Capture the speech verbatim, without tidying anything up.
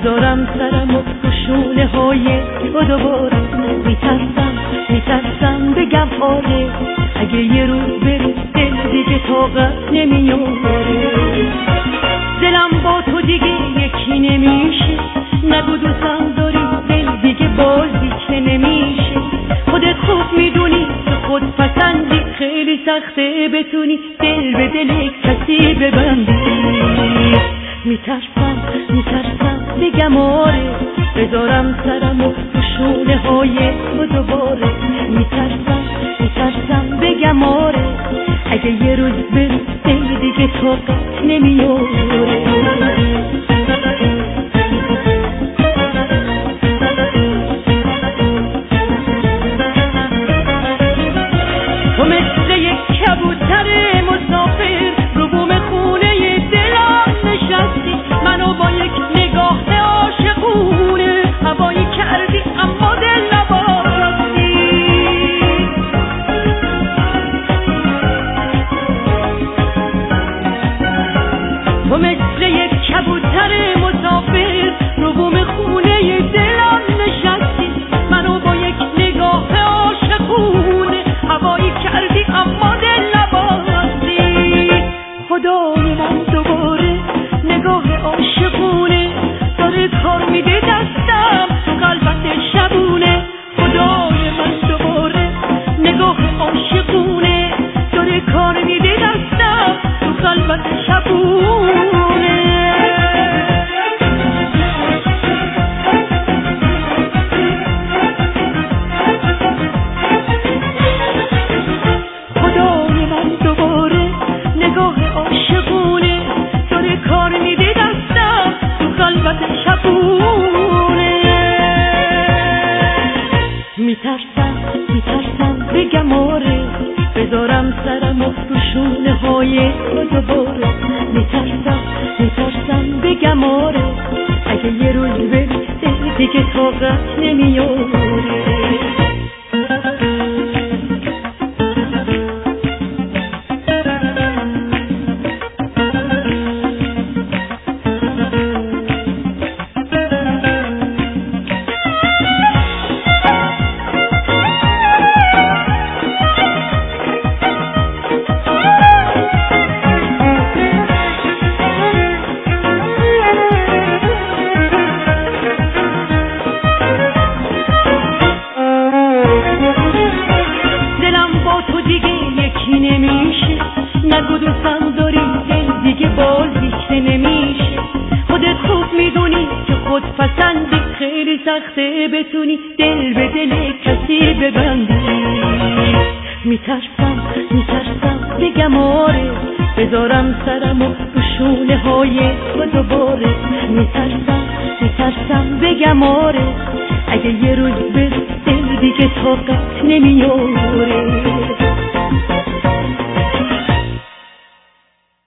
بذارم سرم و شونه های تو دوباره. میترسم میترسم بگم آره، اگه یه روز بری دل دیگه طاقت نمیاره. دلم با تو دیگه یکی نمیشه، نگو دوستم داری دل دیگه بازی که نمیشه. خودت خوب میدونی که خود پسندی، خیلی سخته بتونی دل به دل کسی ببندی. میترسم میترسم بگم آره، بذارم سرم و شونه های تو دوباره. میترسم میترسم بگم آره، اگه یه روز بری دل دیگه طاقت نمیاره. تو مثل یک کبوتر مسافر رو بوم خونه دلم نشستی، منو با یک نگاه عاشقونه هوایی کردی اما دل نباستی. تو مثل یک کبوتر مسافر رو بوم خونه دلم نشستی، منو با یک نگاه عاشقونه هوایی کردی اما دل نباستی. خدای من دوباره نگاه عاشقونه داره کار میده دستم تو قلبت شبونه. خدای من دوباره نگاه عاشقونه داره کار میده دستم تو قلبت شبونه. خدای من دوباره نگاه عاشقونه داره کار میده دستم تو قلبت شبونه. میترسم میترسم بگم آره، بذارم سرم و رو شونه های تو دوباره. میترسم میترسم بگم آره، اگه یه روز بری دل دیگه طاقت نمیاره. نگو دوستم داری دل دیگه بازی که نمیشه. خودت خوب میدونی که خود پسندی، خیلی سخته بتونی دل به دل کسی ببندی. میترسم میترسم بگم آره، بذارم سرم و رو شونه های تو دوباره. میترسم میترسم بگم آره، اگه یه روز بری دل دیگه طاقت نمیاره.